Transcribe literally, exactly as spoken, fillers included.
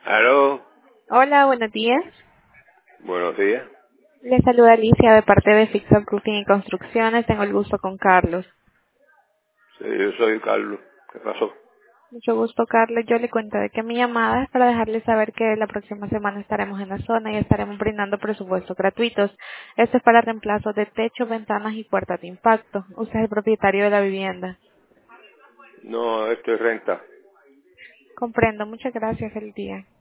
Aló, Hola, buenos días. buenos días. Le saluda Alicia de parte de Fixer Roofing y Construcciones. Tengo el gusto con Carlos. Sí, yo soy Carlos. ¿Qué pasó? Mucho gusto, Carlos. Yo le cuento de que mi llamada es para dejarle saber que la próxima semana estaremos en la zona y estaremos brindando presupuestos gratuitos. Esto es para reemplazo de techo, ventanas y puertas de impacto. Usted es el propietario de la vivienda. No, esto es renta. Comprendo. Muchas gracias. El día.